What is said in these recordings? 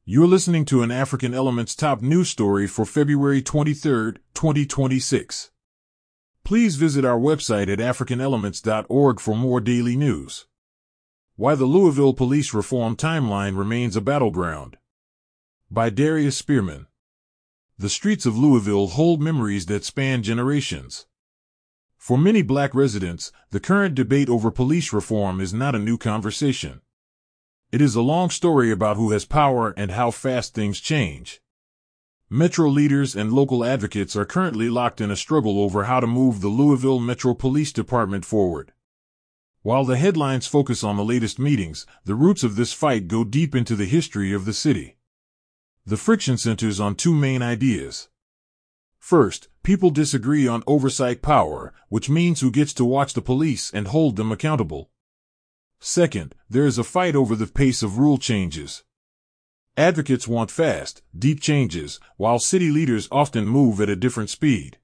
You're listening to an African Elements top news story for February 23, 2026. Please visit our website at africanelements.org for more daily news. Why the Louisville Police Reform Timeline Remains a Battleground. By Darius Spearman. The streets of Louisville hold memories that span generations. For many black residents, the current debate over police reform is not a new conversation. It is a long story about who has power and how fast things change. Metro leaders and local advocates are currently locked in a struggle over how to move the Louisville Metro Police Department forward. While the headlines focus on the latest meetings, the roots of this fight go deep into the history of the city. The friction centers on two main ideas. First, people disagree on oversight power, which means who gets to watch the police and hold them accountable. Second, there is a fight over the pace of rule changes. Advocates want fast, deep changes, while city leaders often move at a different speed.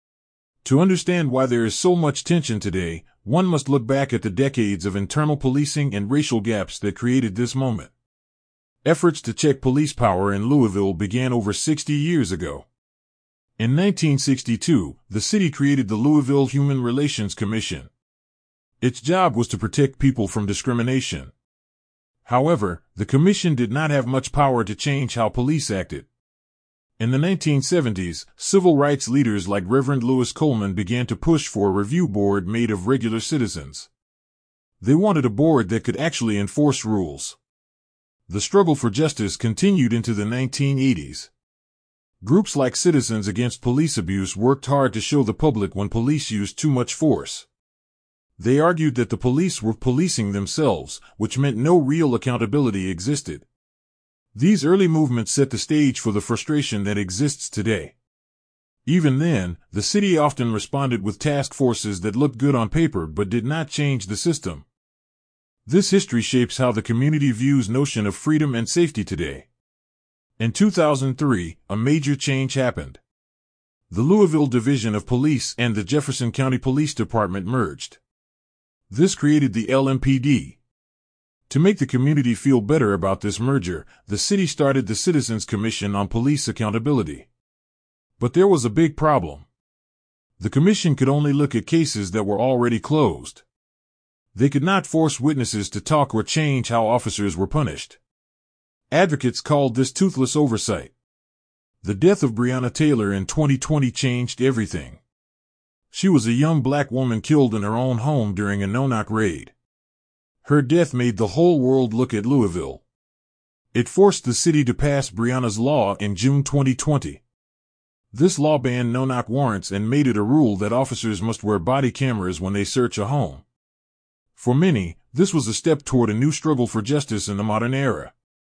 To understand why there is so much tension today, one must look back at the decades of internal policing and racial gaps that created this moment. Efforts to check police power in Louisville began over 60 years ago. In 1962, the city created the Louisville Human Relations Commission. Its job was to protect people from discrimination. However, the commission did not have much power to change how police acted. In the 1970s, civil rights leaders like Reverend Lewis Coleman began to push for a review board made of regular citizens. They wanted a board that could actually enforce rules. The struggle for justice continued into the 1980s. Groups like Citizens Against Police Abuse worked hard to show the public when police used too much force. They argued that the police were policing themselves, which meant no real accountability existed. These early movements set the stage for the frustration that exists today. Even then, the city often responded with task forces that looked good on paper but did not change the system. This history shapes how the community views notion of freedom and safety today. In 2003, a major change happened. The Louisville Division of Police and the Jefferson County Police Department merged. This created the LMPD. To make the community feel better about this merger, the city started the Citizens Commission on Police Accountability. But there was a big problem. The commission could only look at cases that were already closed. They could not force witnesses to talk or change how officers were punished. Advocates called this toothless oversight. The death of Breonna Taylor in 2020 changed everything. She was a young black woman killed in her own home during a no-knock raid. Her death made the whole world look at Louisville. It forced the city to pass Breonna's Law in June 2020. This law banned no-knock warrants and made it a rule that officers must wear body cameras when they search a home. For many, this was a step toward a new struggle for justice in the modern era.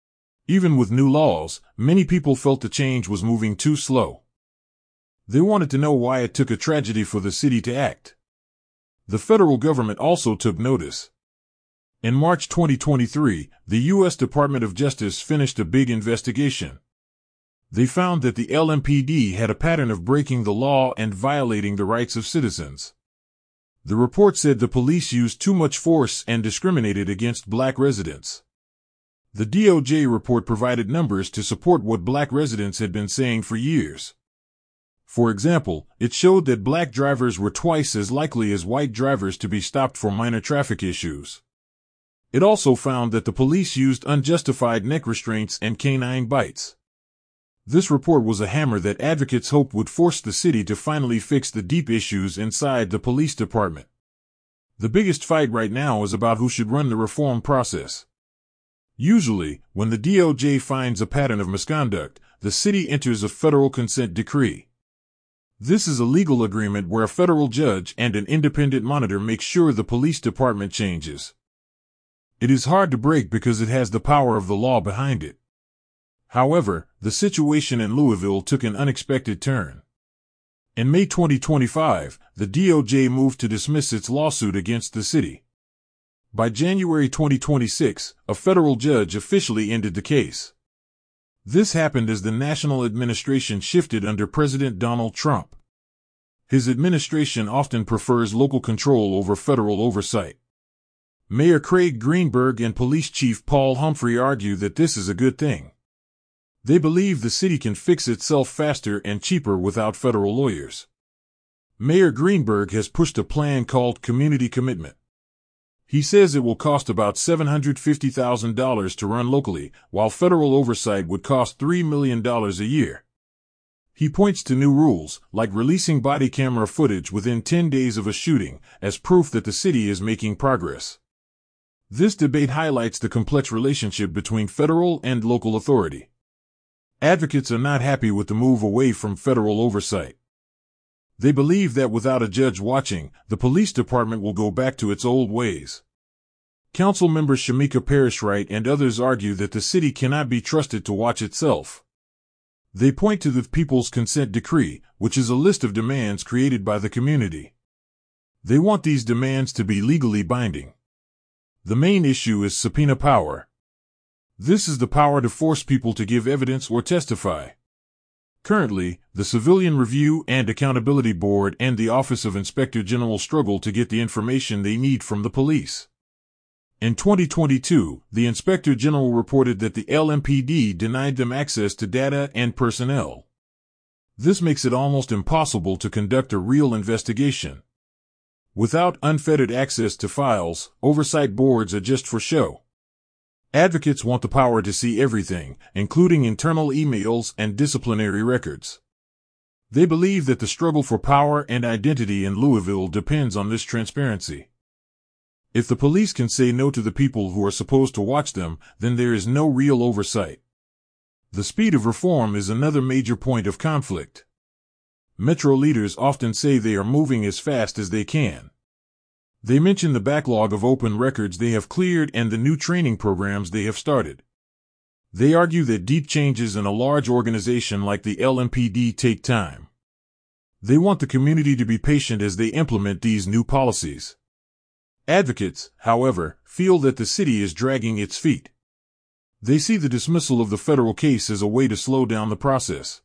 Even with new laws, many people felt the change was moving too slow. They wanted to know why it took a tragedy for the city to act. The federal government also took notice. In March 2023, the U.S. Department of Justice finished a big investigation. They found that the LMPD had a pattern of breaking the law and violating the rights of citizens. The report said the police used too much force and discriminated against black residents. The DOJ report provided numbers to support what black residents had been saying for years. For example, it showed that black drivers were twice as likely as white drivers to be stopped for minor traffic issues. It also found that the police used unjustified neck restraints and canine bites. This report was a hammer that advocates hoped would force the city to finally fix the deep issues inside the police department. The biggest fight right now is about who should run the reform process. Usually, when the DOJ finds a pattern of misconduct, the city enters a federal consent decree. This is a legal agreement where a federal judge and an independent monitor make sure the police department changes. It is hard to break because it has the power of the law behind it. However, the situation in Louisville took an unexpected turn. In May 2025, the DOJ moved to dismiss its lawsuit against the city. By January 2026, a federal judge officially ended the case. This happened as the national administration shifted under President Donald Trump. His administration often prefers local control over federal oversight. Mayor Craig Greenberg and Police Chief Paul Humphrey argue that this is a good thing. They believe the city can fix itself faster and cheaper without federal lawyers. Mayor Greenberg has pushed a plan called Community Commitment. He says it will cost about $750,000 to run locally, while federal oversight would cost $3 million a year. He points to new rules, like releasing body camera footage within 10 days of a shooting, as proof that the city is making progress. This debate highlights the complex relationship between federal and local authority. Advocates are not happy with the move away from federal oversight. They believe that without a judge watching, the police department will go back to its old ways. Council member Shamika Parrish-Wright and others argue that the city cannot be trusted to watch itself. They point to the People's Consent Decree, which is a list of demands created by the community. They want these demands to be legally binding. The main issue is subpoena power. This is the power to force people to give evidence or testify. Currently, the Civilian Review and Accountability Board and the Office of Inspector General struggle to get the information they need from the police. In 2022, the Inspector General reported that the LMPD denied them access to data and personnel. This makes it almost impossible to conduct a real investigation. Without unfettered access to files, oversight boards are just for show. Advocates want the power to see everything, including internal emails and disciplinary records. They believe that the struggle for power and identity in Louisville depends on this transparency. If the police can say no to the people who are supposed to watch them, then there is no real oversight. The speed of reform is another major point of conflict. Metro leaders often say they are moving as fast as they can. They mention the backlog of open records they have cleared and the new training programs they have started. They argue that deep changes in a large organization like the LMPD take time. They want the community to be patient as they implement these new policies. Advocates, however, feel that the city is dragging its feet. They see the dismissal of the federal case as a way to slow down the process.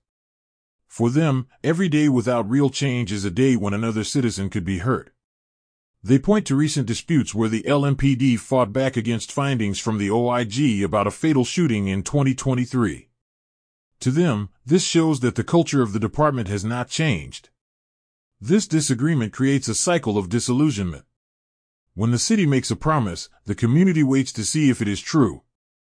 For them, every day without real change is a day when another citizen could be hurt. They point to recent disputes where the LMPD fought back against findings from the OIG about a fatal shooting in 2023. To them, this shows that the culture of the department has not changed. This disagreement creates a cycle of disillusionment. When the city makes a promise, the community waits to see if it is true.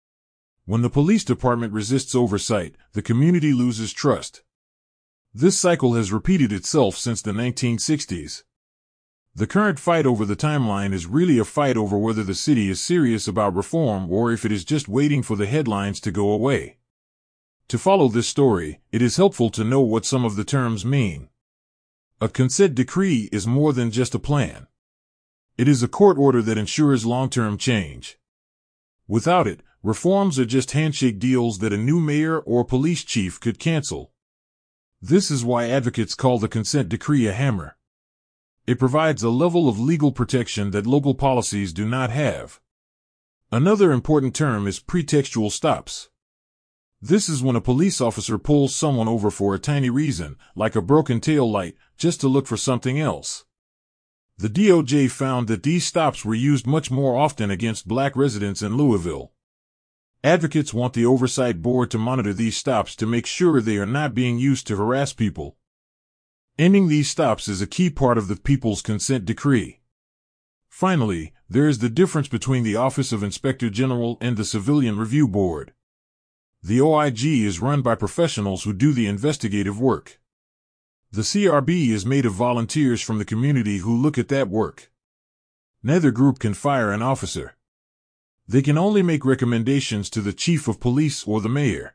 When the police department resists oversight, the community loses trust. This cycle has repeated itself since the 1960s. The current fight over the timeline is really a fight over whether the city is serious about reform or if it is just waiting for the headlines to go away. To follow this story, it is helpful to know what some of the terms mean. A consent decree is more than just a plan. It is a court order that ensures long-term change. Without it, reforms are just handshake deals that a new mayor or police chief could cancel. This is why advocates call the consent decree a hammer. It provides a level of legal protection that local policies do not have. Another important term is pretextual stops. This is when a police officer pulls someone over for a tiny reason, like a broken tail light, just to look for something else. The DOJ found that these stops were used much more often against black residents in Louisville. Advocates want the oversight board to monitor these stops to make sure they are not being used to harass people. Ending these stops is a key part of the People's Consent Decree. Finally, there is the difference between the Office of Inspector General and the Civilian Review Board. The OIG is run by professionals who do the investigative work. The CRB is made of volunteers from the community who look at that work. Neither group can fire an officer. They can only make recommendations to the chief of police or the mayor.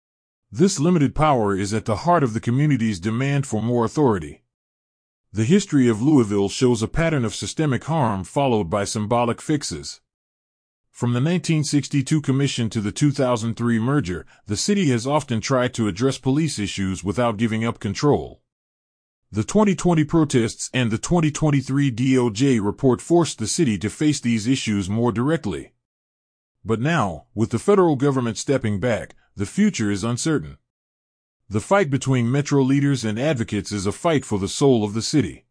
This limited power is at the heart of the community's demand for more authority. The history of Louisville shows a pattern of systemic harm followed by symbolic fixes. From the 1962 commission to the 2003 merger, the city has often tried to address police issues without giving up control. The 2020 protests and the 2023 DOJ report forced the city to face these issues more directly. But now, with the federal government stepping back, the future is uncertain. The fight between Metro leaders and advocates is a fight for the soul of the city.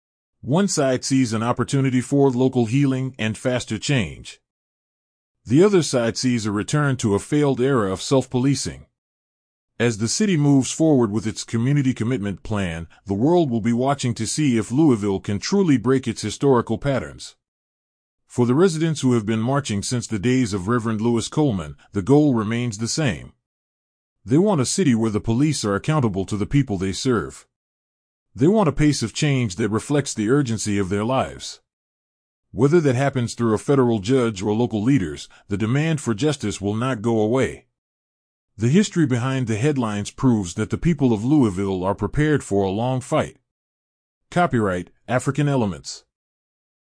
One side sees an opportunity for local healing and faster change. The other side sees a return to a failed era of self-policing. As the city moves forward with its community commitment plan, the world will be watching to see if Louisville can truly break its historical patterns. For the residents who have been marching since the days of Reverend Lewis Coleman, the goal remains the same. They want a city where the police are accountable to the people they serve. They want a pace of change that reflects the urgency of their lives. Whether that happens through a federal judge or local leaders, the demand for justice will not go away. The history behind the headlines proves that the people of Louisville are prepared for a long fight. Copyright African Elements.